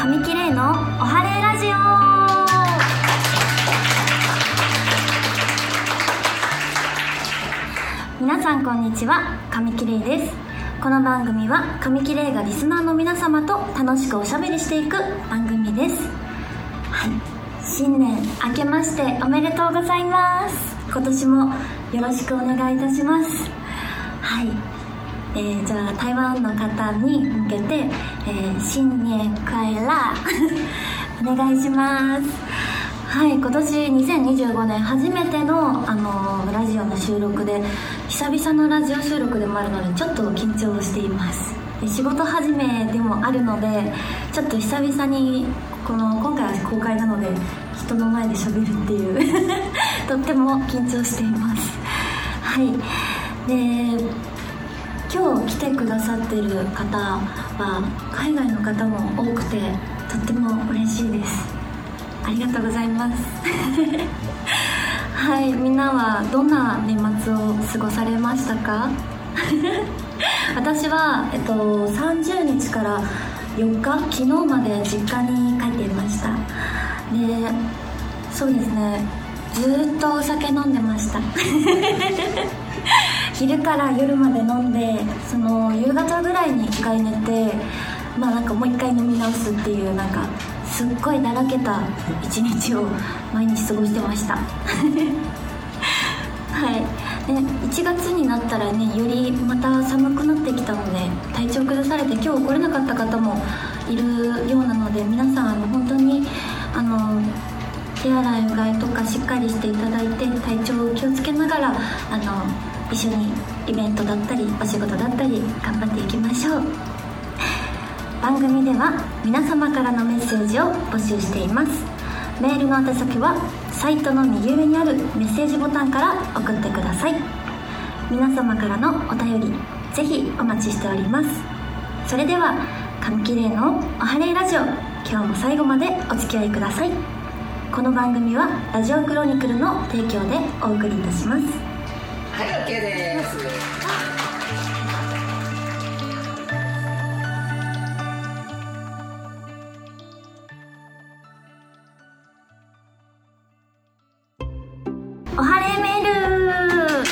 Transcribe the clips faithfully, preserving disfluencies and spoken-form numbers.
神木玲のおはれラジオ。皆さんこんにちは、神木玲です。この番組は神木玲がリスナーの皆様と楽しくおしゃべりしていく番組です。はい、新年明けましておめでとうございます。今年もよろしくお願いいたします。はい、えー、じゃあ台湾の方に向けて、えー、新年快乐お願いします。はい、今年にせんにじゅうごねん初めての、あのー、ラジオの収録で、久々のラジオ収録でもあるのでちょっと緊張しています。で仕事始めでもあるので、ちょっと久々にこの今回は公開なので人の前で喋るっていうとっても緊張しています。はい、で今日来てくださっている方は海外の方も多くてとっても嬉しいです。ありがとうございますはい、みんなはどんな年末を過ごされましたか私は、えっと、さんじゅうにちからよっか、昨日まで実家に帰っていました。で、そうですね、ずっとお酒飲んでました昼から夜まで飲んで、その夕方ぐらいに一回寝て、まあなんかもう一回飲み直すっていう、なんかすっごいだらけた一日を毎日過ごしてましたはいで、いちがつになったらね、よりまた寒くなってきたので体調崩されて今日来れなかった方もいるようなので、皆さんあの本当にあの手洗いうがいとかしっかりしていただいて、体調を気をつけながらあの一緒にイベントだったりお仕事だったり頑張っていきましょう。番組では皆様からのメッセージを募集しています。メールの宛先はサイトの右上にあるメッセージボタンから送ってください。皆様からのお便りぜひお待ちしております。それでは神木玲のおはれラジオ、今日も最後までお付き合いください。この番組はラジオクロニクルの提供でお送りいたします。 はい、 OK です。 おはれメール。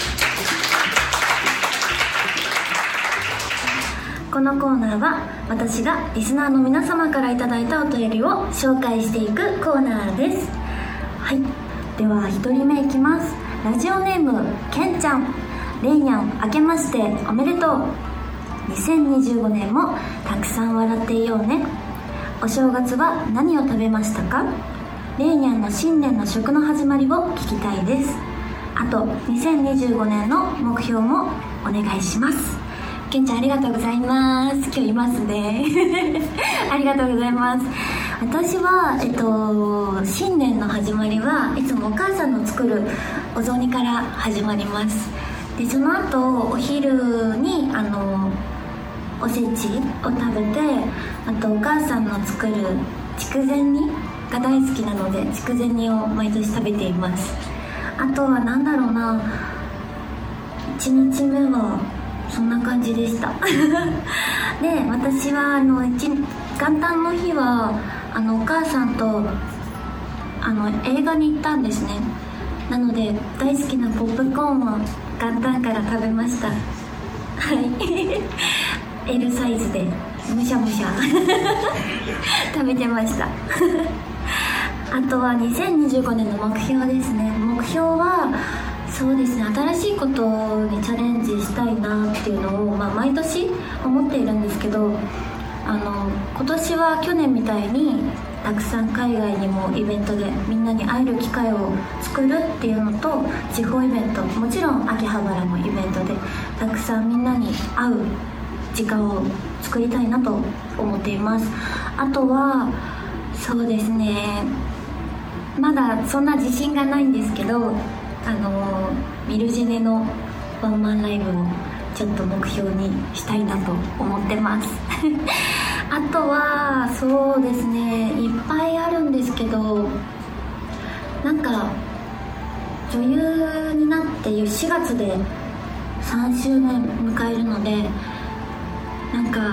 このコーナーは私がリスナーの皆様からいただいたお便りを紹介していくコーナーです。はい、ではひとりめいきます。ラジオネームけんちゃん。れいにゃん、明けましておめでとう。にせんにじゅうごねんもたくさん笑っていようね。お正月は何を食べましたか？れいにゃんの新年の食の始まりを聞きたいです。あとにせんにじゅうごねんの目標もお願いします。けんちゃんありがとうございます。今日いますねありがとうございます。私は、えっと、新年の始まりはいつもお母さんの作るお雑煮から始まります。でその後お昼にあのおせちを食べて、あとお母さんの作る筑前煮が大好きなので筑前煮を毎年食べています。あとはなんだろうな、いちにちめはそんな感じでしたで、私はあの元旦の日はあのお母さんとあの映画に行ったんですね。なので大好きなポップコーンを元旦から食べましたはいエル サイズでむしゃむしゃ食べてましたあとはにせんにじゅうごねんの目標ですね。目標はそうですね、新しいことにチャレンジしたいなっていうのを、まあ、毎年思っているんですけど、あの今年は去年みたいにたくさん海外にもイベントでみんなに会える機会を作るっていうのと、地方イベント、もちろん秋葉原のイベントでたくさんみんなに会う時間を作りたいなと思っています。あとはそうですね、まだそんな自信がないんですけど、あのミルジェネのワンマンライブをちょっと目標にしたいなと思ってますあとはそうですね、いっぱいあるんですけど、なんか女優になってしがつでさんしゅうねん迎えるので、なんか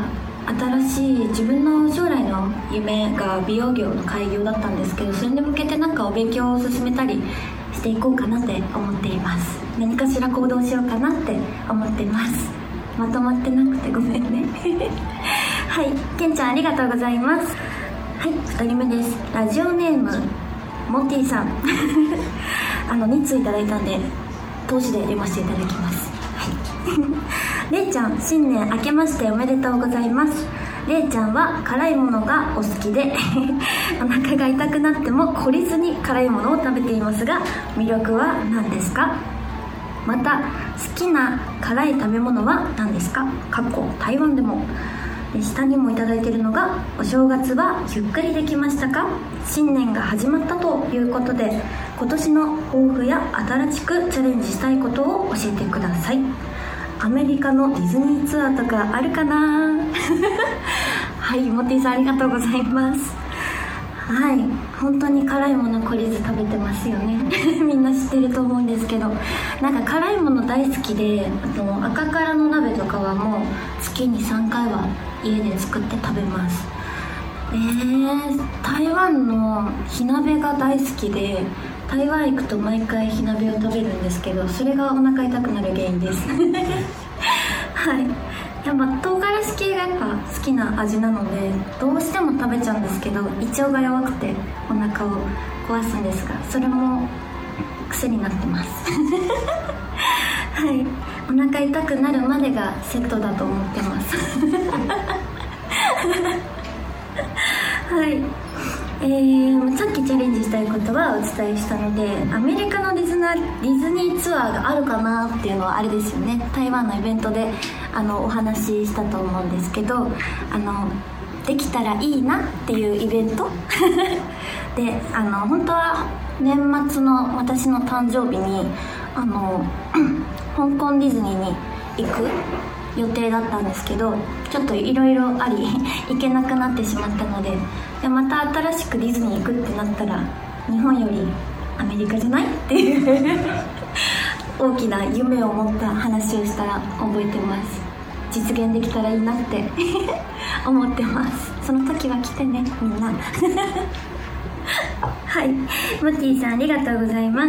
新しい自分の将来の夢が美容業の開業だったんですけど、それに向けてなんかお勉強を進めたりしていこうかなって思っています。何かしら行動しようかなって思ってます。まとまってなくてごめんねはい、けんちゃんありがとうございます。はい、ふたりめです。ラジオネームモッティさんあのに通いただいたんで通しで読ませていただきます。はいれいちゃん、新年明けましておめでとうございます。れいちゃんは辛いものがお好きでお腹が痛くなっても懲りずに辛いものを食べていますが、魅力は何ですか？また好きな辛い食べ物は何ですか？かっこ台湾でも。下にもいただいているのが、お正月はゆっくりできましたか？新年が始まったということで、今年の抱負や新しくチャレンジしたいことを教えてください。アメリカのディズニーツアーとかあるかなはい、モッティさんありがとうございます。はい、本当に辛いもの懲りず食べてますよねみんな知ってると思うんですけど、なんか辛いもの大好きで、あと赤辛の鍋とかはもう月にさんかいは家で作って食べます。えー、台湾の火鍋が大好きで、台湾行くと毎回火鍋を食べるんですけど、それがお腹痛くなる原因ですはい、やっぱ唐辛子系がやっぱ好きな味なので、どうしても食べちゃうんですけど、胃腸が弱くてお腹を壊すんですが、それも癖になってますはい、お腹痛くなるまでがセットだと思ってますはい、えー、さっきチャレンジしたいことはお伝えしたので、アメリカのディズナディズニーツアーがあるかなっていうのはあれですよね、台湾のイベントであのお話ししたと思うんですけど、あのできたらいいなっていうイベントで、あの本当は年末の私の誕生日にあの香港ディズニーに行く予定だったんですけど、ちょっといろいろあり行けなくなってしまったので、でまた新しくディズニー行くってなったら、日本よりアメリカじゃないっていう大きな夢を持った話をしたら覚えてます。実現できたらいいなって思ってます。その時は来てね、みんなはい、モッティさんありがとうございます。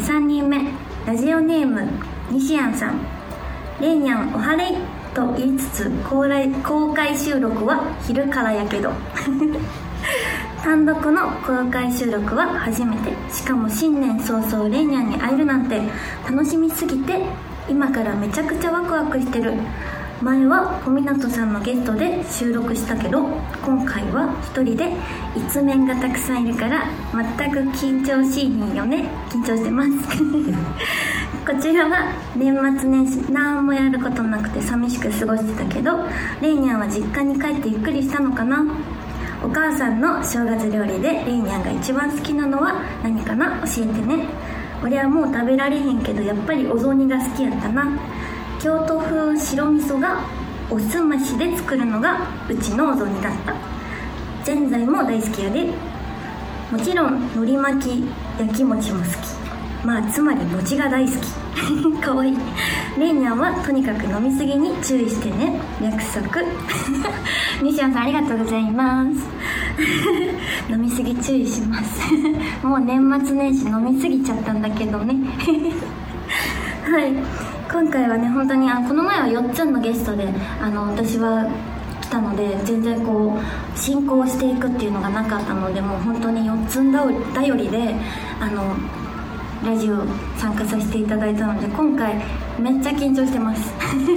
さんにんめ、ラジオネーム西安さん。レイニャンおはれいと言いつつ、公開収録は昼からやけど単独の公開収録は初めて。しかも新年早々レイニャンに会えるなんて楽しみすぎて、今からめちゃくちゃワクワクしてる。前は小湊さんのゲストで収録したけど、今回は一人で一面がたくさんいるから全く緊張しいよね。緊張してますこちらは年末年始何もやることなくて寂しく過ごしてたけど、レイニャンは実家に帰ってゆっくりしたのかな。お母さんの正月料理でレイニャンが一番好きなのは何かな、教えてね。俺はもう食べられへんけど、やっぱりお雑煮が好きやったな。京都風白味噌がおすましで作るのがうちのお雑煮だった。ぜんざいも大好きやで。もちろん海苔巻き焼き餅も好き。まあつまり餅が大好きかわいい。レイニャンはとにかく飲みすぎに注意してね。約束西山さんありがとうございます飲みすぎ注意しますもう年末年始飲みすぎちゃったんだけどねはい、今回はね本当にあこの前はよっつのゲストであの私は来たので、全然こう進行していくっていうのがなかったので、もう本当によっつんだよりであのラジオ参加させていただいたので、今回めっちゃ緊張してます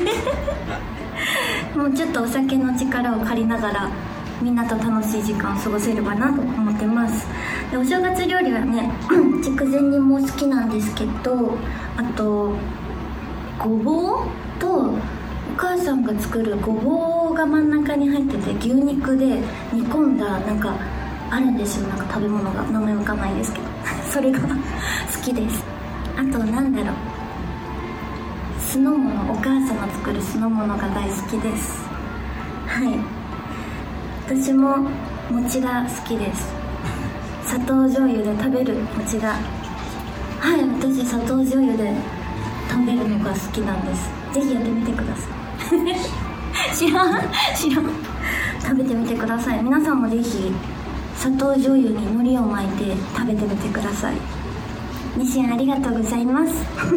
もうちょっとお酒の力を借りながらみんなと楽しい時間を過ごせればなと思ってます。でお正月料理はね筑前煮も好きなんですけど、あとごぼうとお母さんが作るごぼうが真ん中に入ってて牛肉で煮込んだなんかあるんですよ、なんか食べ物が名前わかんないですけどそれが好きです。あとなんだろう、酢の物、お母さんが作る酢の物が大好きです。はい、私も餅が好きです。砂糖醤油で食べる餅が、はい、私砂糖醤油で食べるのが好きなんです。ぜひやってみてください知らん知らん食べてみてください。皆さんもぜひ砂糖醤油に海苔を巻いて食べてみてください。ニシンありがとうございます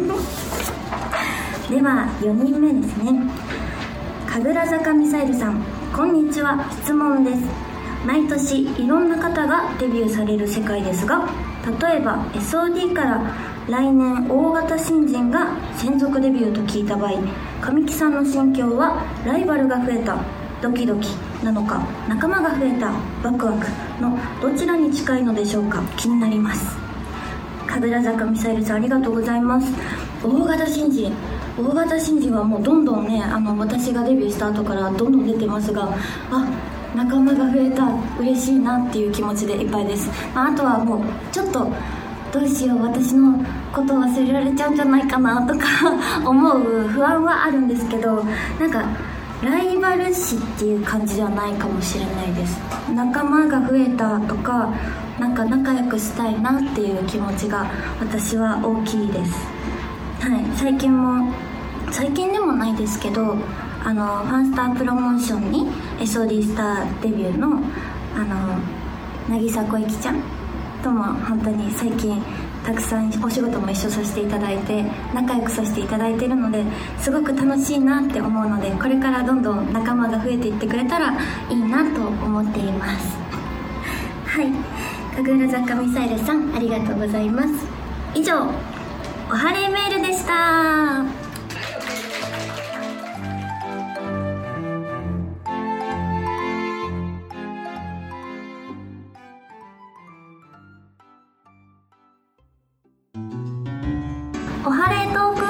ではよにんめですね。神楽坂ミサイルさん、こんにちは。質問です。毎年いろんな方がデビューされる世界ですが、例えば エスオーディー から来年大型新人が専属デビューと聞いた場合、神木さんの心境はライバルが増えたドキドキなのか、仲間が増えたワクワクのどちらに近いのでしょうか。気になります。神楽坂ミサイルさん、ありがとうございます。大型新人大型新人はもうどんどんね、あの私がデビューした後からどんどん出てますが、あ、仲間が増えた、嬉しいなっていう気持ちでいっぱいです。あとはもうちょっとどうしよう、私のことを忘れられちゃうんじゃないかなとか思う不安はあるんですけど、なんかライバル視っていう感じではないかもしれないです。仲間が増えたとか、なんか仲良くしたいなっていう気持ちが私は大きいです。はい、最近も最近でもないですけど、あのファンスタープロモーションに エスオーディー スターデビューのあの渚小雪ちゃんとも本当に最近たくさんお仕事も一緒させていただいて仲良くさせていただいているので、すごく楽しいなって思うので、これからどんどん仲間が増えていってくれたらいいなと思っていますはい、神楽坂ミサイルさん、ありがとうございます。以上、おはれメールでした。おはれトーク。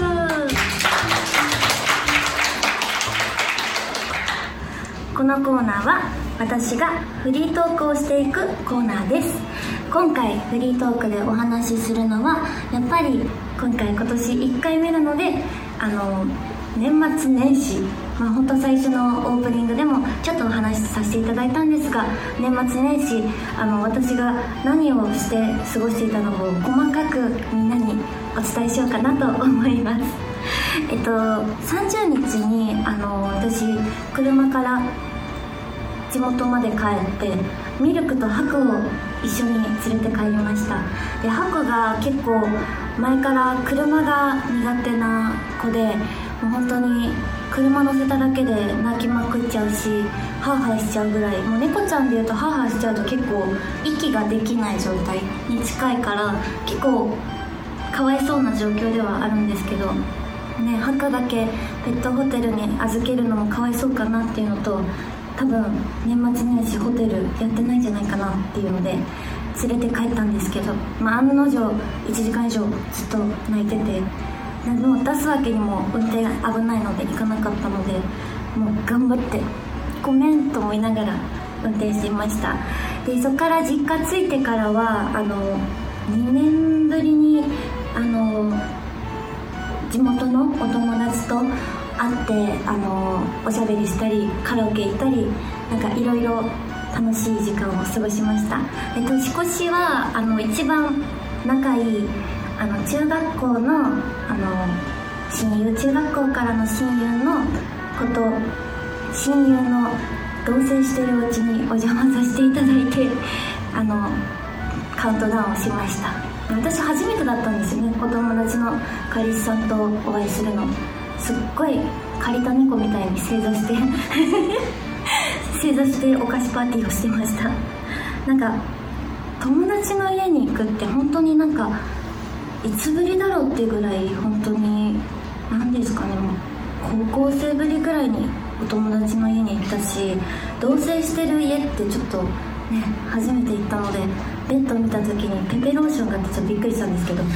このコーナーは私がフリートークをしていくコーナーです。今回フリートークでお話しするのは、やっぱり今回今年いっかいめなので、あの年末年始、まあ、本当最初のオープニングでもちょっとお話しさせていただいたんですが、年末年始あの私が何をして過ごしていたのを細かくみんなにお伝えしようかなと思います。えっとさんじゅうにちにあの私車から地元まで帰ってミルクとハクを一緒に連れて帰りました。でハクが結構前から車が苦手な子で、もう本当に車乗せただけで泣きまくっちゃうし、ハーハーしちゃうぐらい、もう猫ちゃんでいうとハーハーしちゃうと結構息ができない状態に近いから、結構かわいそうな状況ではあるんですけどね、ハクだけペットホテルに預けるのもかわいそうかなっていうのと、多分年末年始ホテルやってないんじゃないかなっていうので連れて帰ったんですけど、まあ、案の定いちじかん以上ずっと泣いてて、でも出すわけにも運転危ないので行かなかったので、もう頑張ってごめんと思いながら運転していました。でそこから実家着いてからはあのにねんぶりにあの地元のお友達と会ってあのおしゃべりしたりカラオケ行ったり、なんかいろいろ楽しい時間を過ごしました。で年越しはあの一番仲いいあの中学校のあの親友、中学校からの親友の子と親友の同棲しているうちにお邪魔させていただいて、あのカウントダウンをしました。私初めてだったんですよね、お友達の彼氏さんとお会いするの。すっごい借りた猫みたいに正座して正座してお菓子パーティーをしてました。なんか友達の家に行くって本当になんかいつぶりだろうっていうぐらい、本当に何ですかね、もう高校生ぶりぐらいにお友達の家に行ったし、同棲してる家ってちょっとね初めて行ったので、ベッド見た時にペペローションがあってちょっとびっくりしたんですけど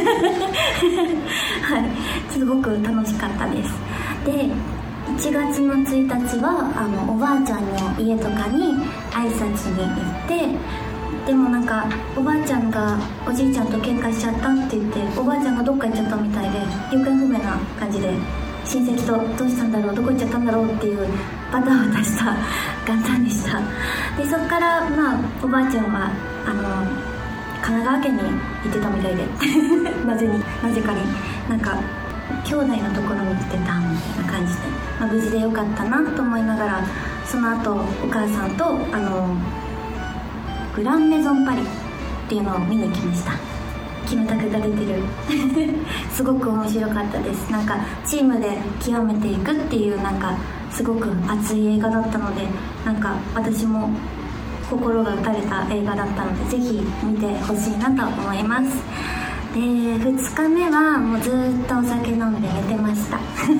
はいすごく楽しかったです。でいちがつのついたちはあのおばあちゃんの家とかに挨拶に行って、でもなんかおばあちゃんがおじいちゃんと喧嘩しちゃったって言って、おばあちゃんがどっか行っちゃったみたいで行方不明な感じで、親戚とどうしたんだろう、どこ行っちゃったんだろうっていうバタバタした元旦でした。でそっからまあおばあちゃんはあの神奈川県に行ってたみたいでなぜになぜかになんか兄弟のところに来てたみたいな感じで、 まあ、無事でよかったなと思いながら、その後お母さんとあのグランメゾンパリっていうのを見に来ました。キムタクが出てるすごく面白かったです。なんかチームで極めていくっていう、なんかすごく熱い映画だったので、なんか私も心が打たれた映画だったので、ぜひ見てほしいなと思います。でふつかめはもうずっとお酒飲んで寝てました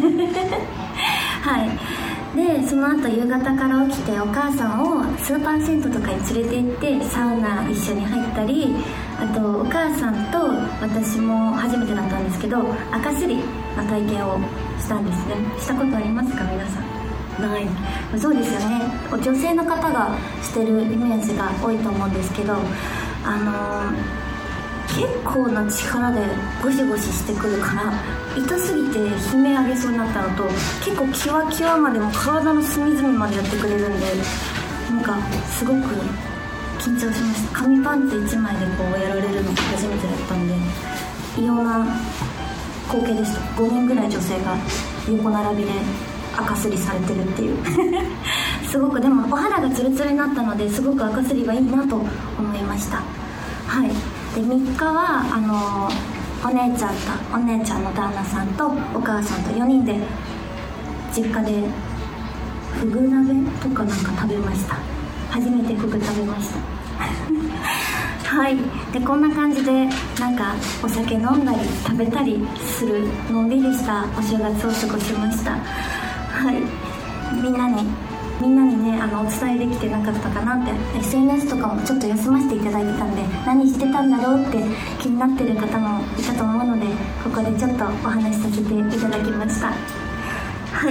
はい。でその後夕方から起きてお母さんをスーパー銭湯とかに連れて行ってサウナ一緒に入ったり、あとお母さんと私も初めてだったんですけど、赤すりの体験をしたんですね。したことありますか皆さん？ない。そうですよね、女性の方がしてるイメージが多いと思うんですけど、あのー結構な力でゴシゴシしてくるから、痛すぎて悲鳴上げそうになったのと、結構キワキワまでも体の隅々までやってくれるんで、なんかすごく緊張しました。紙パンツいちまいでこうやられるのが初めてだったんで、異様な光景でした。ごにんぐらい女性が横並びで赤すりされてるっていうすごく、でもお肌がツルツルになったので、すごく赤すりがいいなと思いました。はい。でみっかはあのお姉ちゃんとお姉ちゃんの旦那さんとお母さんとよにんで実家でフグ鍋とかなんか食べました。初めてフグ食べましたはい。でこんな感じでなんかお酒飲んだり食べたりするのんびりしたお正月を過ごしました。はい。みんなにみんなにね、あのお伝えできてなかったかなって、 エスエヌエス とかもちょっと休ませていただいてたんで、何してたんだろうって気になってる方もいたと思うので、ここでちょっとお話しさせていただきました。はい。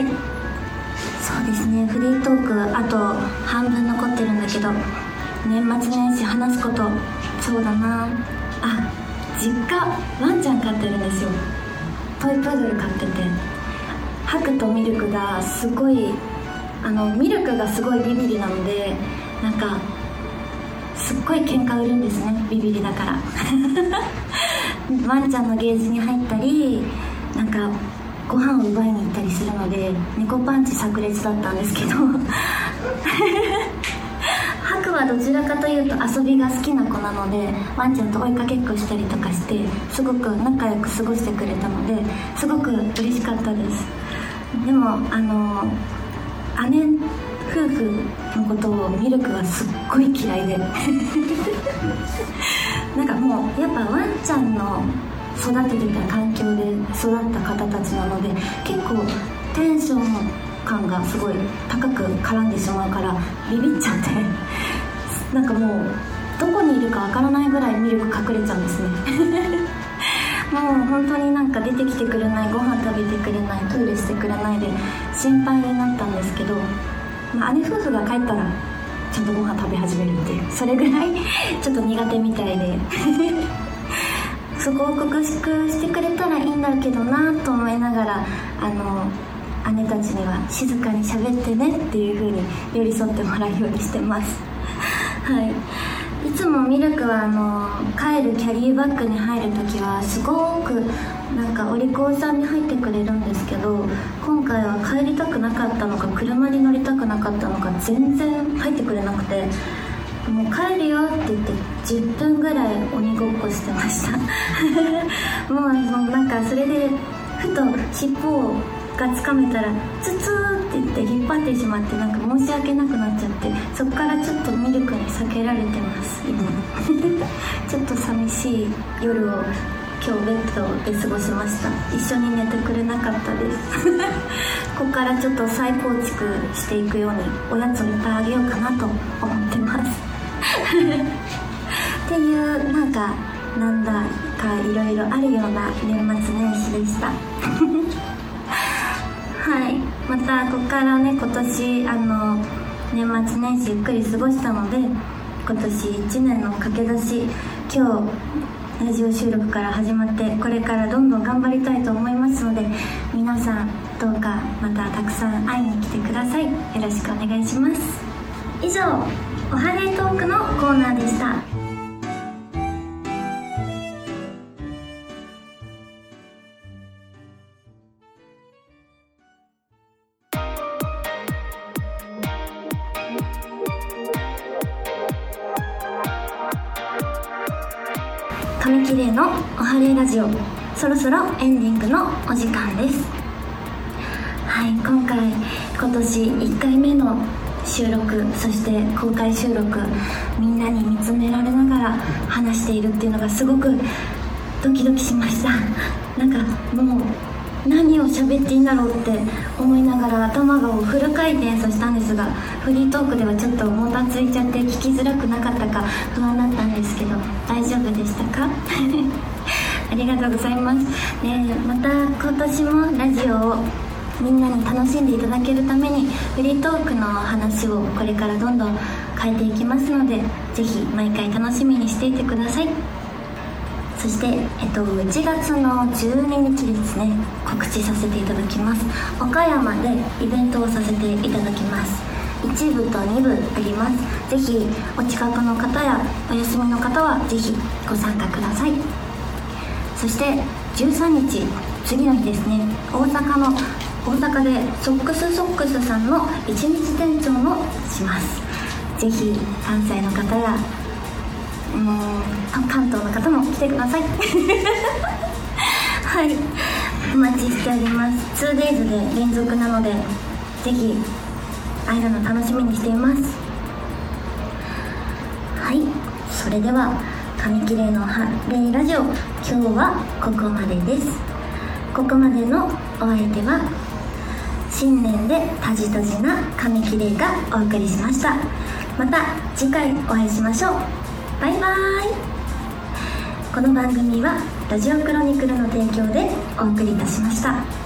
そうですね、フリートークあと半分残ってるんだけど、年末年始話すこと、そうだなあ、実家ワンちゃん飼ってるんですよ。トイプードル飼ってて、ハクとミルクがすごい、あのミルクがすごいビビリなので、なんかすっごい喧嘩売るんですね、ビビリだからワンちゃんのゲージに入ったり、なんかご飯を奪いに行ったりするので、猫パンチ炸裂だったんですけどハクはどちらかというと遊びが好きな子なので、ワンちゃんと追いかけっこしたりとかして、すごく仲良く過ごしてくれたので、すごく嬉しかったです。でもあの姉夫婦のことをミルクはすっごい嫌いでなんかもうやっぱワンちゃんの育ててた環境で育った方たちなので、結構テンション感がすごい高く絡んでしまうからビビっちゃってなんかもうどこにいるかわからないぐらいミルク隠れちゃうんですねもう本当になんか出てきてくれない、ご飯食べてくれない、トイレしてくれないで心配になったんですけど、まあ、姉夫婦が帰ったらちゃんとご飯食べ始めるっていう、それぐらいちょっと苦手みたいでそこを克服してくれたらいいんだけどなと思いながら、あの姉たちには静かに喋ってねっていう風に寄り添ってもらうようにしてますはい。いつもミルクはあの帰るキャリーバッグに入るときはすごくなんかお利口さんに入ってくれるんですけど、今回は帰りたくなかったのか車に乗りたくなかったのか全然入ってくれなくて、もう帰るよって言ってじゅっぷんぐらい鬼ごっこしてましたもうなんかそれでふと尻尾がつかめたらツツーって言って引っ張ってしまって、なんか申し訳なくなっちゃって、そこからちょっとミルクに避けられてます今ちょっと寂しい夜を今日ベッドで過ごしました。一緒に寝てくれなかったですここからちょっと再構築していくようにおやつをいっぱいあげようかなと思ってますっていうなんかなんだかいろいろあるような年末年始でしたはい。またここからね、今年あの年末年始ゆっくり過ごしたので、今年いちねんの駆け出し、今日ラジオ収録から始まってこれからどんどん頑張りたいと思いますので、皆さんどうかまたたくさん会いに来てください。よろしくお願いします。以上、おはげトークのコーナーでした。 紙切れのおはれラジオ、そろそろエンディングのお時間です。はい、今回今年いっかいめの収録、そして公開収録、みんなに見つめられながら話しているっていうのがすごくドキドキしました。なんかもう何を喋っていいんだろうって思いながら頭がフル回転させたんですが、フリートークではちょっともたついちゃって聞きづらくなかったか不安だったんですけど、大丈夫でしたか？ありがとうございます。で、また今年もラジオをみんなに楽しんでいただけるためにフリートークの話をこれからどんどん変えていきますので、ぜひ毎回楽しみにしていてください。そして、えっと、いちがつのじゅうににちですね、告知させていただきます。岡山でイベントをさせていただきます。いちぶとにぶあります。ぜひお近くの方やお休みの方はぜひご参加ください。そしてじゅうさんにち、次の日ですね、大阪の大阪でソックスソックスさんの一日店長もします。ぜひ関西の方やうーん関東の方も来てください。はい、お待ちしております。 ツーデイズ で連続なので、ぜひ会えるの楽しみにしています。はい、それでは紙切れのハレイラジオ、今日はここまでです。ここまでのお相手は新年でタジタジな紙切れがお送りしました。また次回お会いしましょう。バイバーイ。この番組はラジオクロニクルの提供でお送りいたしました。